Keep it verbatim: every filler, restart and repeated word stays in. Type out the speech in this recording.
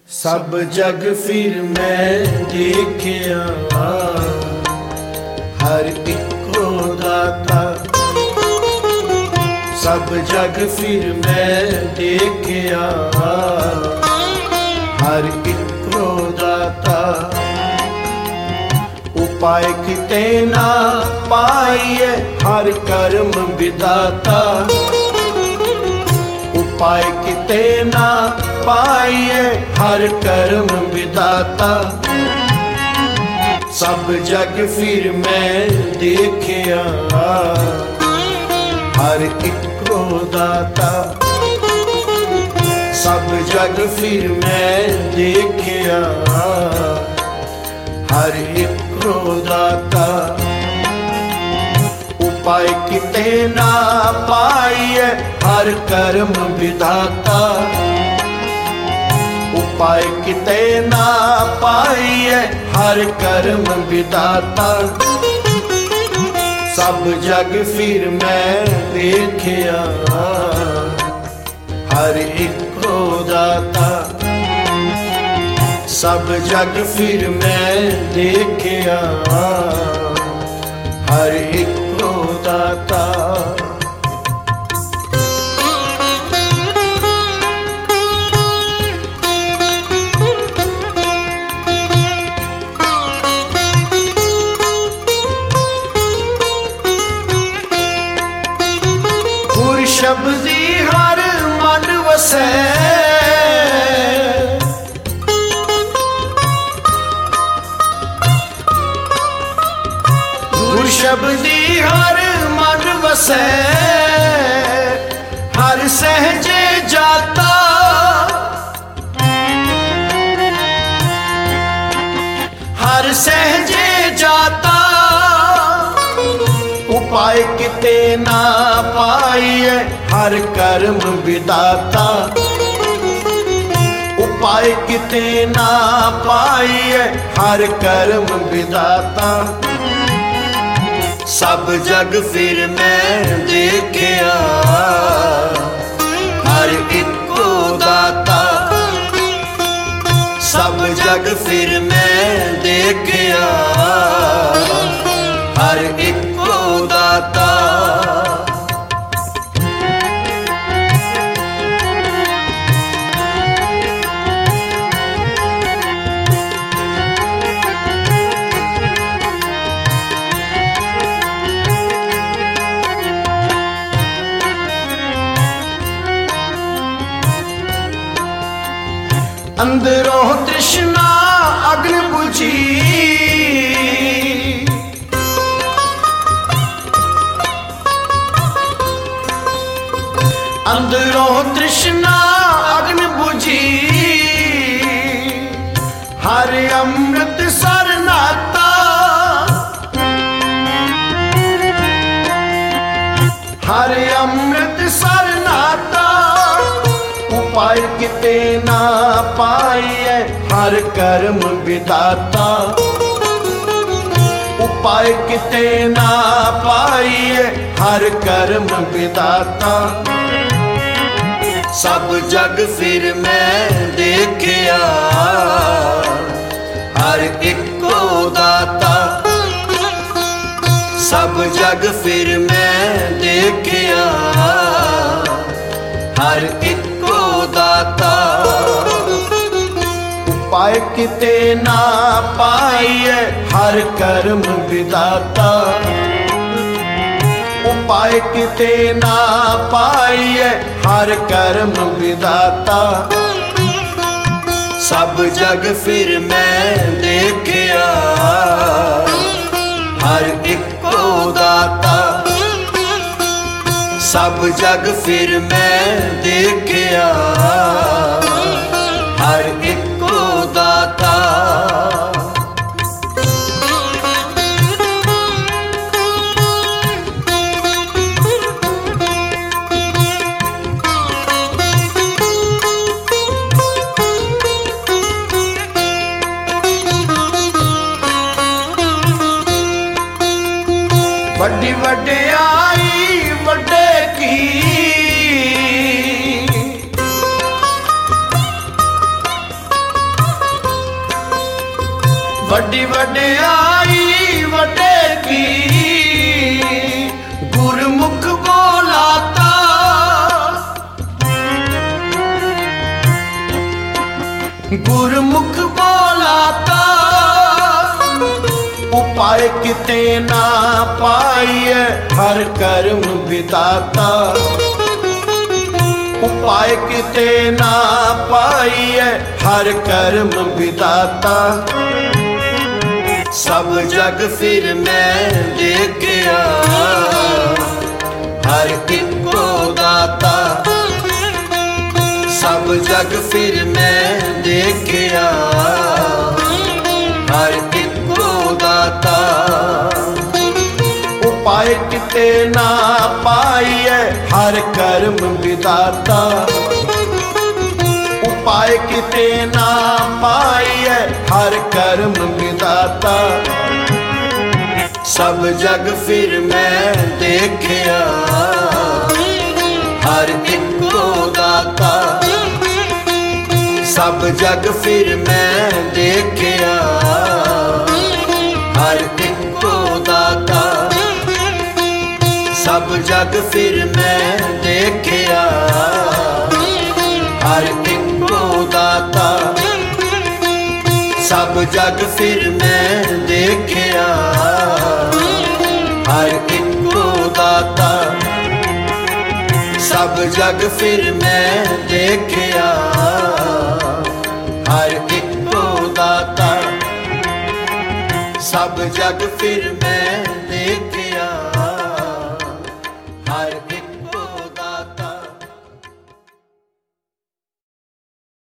सब जग फिर मैं देखिया, हर इको दाता। सब जग फिर मैं देखिया, हर इको दाता। उपाय किते ना पाइए, हर कर्म विदाता। उपाय किते ना पाइए, हर कर्म विदाता। सब जग फिर मैं देखिया, हर इको दाता। सब जग फिर मैं देखिया, हर इको दाता। उपाय किते ना पाइए, हर कर्म विधाता। उपाय किते ना पाइए, हर कर्म विधाता। सब जग फिर मैं देखिया, हर इको दाता। सब जग फिर मैं देखिया, हर इको दाता। गुर शब्दी हर मन वसै, गुर शब्दी हर मन वसै। हर सहजे जाता, हर सहजे जाता। उपाय किते ना पाइए, हर कर्म विदाता। उपाय किते ना पाइए, हर कर्म विदाता। सब जग फिर मैं देखिया, हर इको दाता। सब जग फिर मैं देखिया, हर इको दाता। अंदरों तृष्णा अग्नि बुझी, अंदरों तृष्णा अग्नि बुझी। हर अमृत सर नाता, हर अमृत सर नाता। उपाय किते ना पाइए, हर कर्म विदाता। उपाय किते ना पाइए, हर कर्म विदाता। सब जग फिर मैं देखिया, हर इको दाता। सब जग फिर मैं देखिया, हर इको दाता। उपाय किते ना पाइए, हर कर्म विदाता। उपाय किते ना पाइए, हर कर्म विदाता। सब जग फिर मैं देखिया, हर इको दाता। सब जग फिर मैं देखिया, हर इको दाता। वड्डी वड्याई वड्डे की, ਵੱਡੀ ਵਡਿਆਈ ਵਟੇ ਕੀ ਗੁਰਮੁਖ ਬੋਲਾਤਾ। ਗੁਰਮੁਖ ਬੋਲਾਤਾ ਉਪਾਏ ਕਿਤੇ ਨਾ ਪਾਈਐ ਹਰ ਕਰਮ ਵਿਦਾਤਾ। ਉਪਾਏ ਕਿਤੇ ਨਾ ਪਾਈਐ ਹਰ ਕਰਮ ਵਿਦਾਤਾ। ਸਭ ਜਗ ਫਿਰ ਮੈਂ ਦੇਖਿਆ ਹਰ ਇੱਕੋ ਦਾਤਾ। ਸਭ ਜਗ ਫਿਰ ਮੈਂ ਦੇਖਿਆ ਹਰ ਇੱਕੋ ਦਾਤਾ। ਉਪਾਏ ਕਿਤੇ ਨਾ ਪਾਈਐ ਹਰ ਕਰਮ ਵਿਦਾਤਾ। ਉਪਾਏ ਕਿਤੇ ਨਾ ਪਾਈਐ ਹਰ ਕਰਮ ਵਿਦਾਤਾ। ਸਭ ਜਗ ਫਿਰ ਮੈਂ ਦੇਖਿਆ ਹਰ ਇੱਕੋ ਦਾਤਾ। ਸਭ ਜਗ ਫਿਰ ਮੈਂ ਦੇਖਿਆ ਹਰ ਇੱਕੋ ਦਾਤਾ। ਸਭ ਜਗ ਫਿਰ ਮੈਂ ਦੇਖਿਆ ਹਰ ਇੱਕੋ ਦਾਤਾ। ਸਭ ਜਗ ਫਿਰ ਮੈਂ ਦੇਖਿਆ ਹਰ ਇੱਕੋ ਦਾਤਾ। ਸਭ ਜਗ ਫਿਰ ਮੈਂ ਦੇਖਿਆ ਹਰ ਇੱਕੋ ਦਾਤਾ। ਸਭ ਜਗ ਫਿਰ ਮੈਂ ਦੇਖਿਆ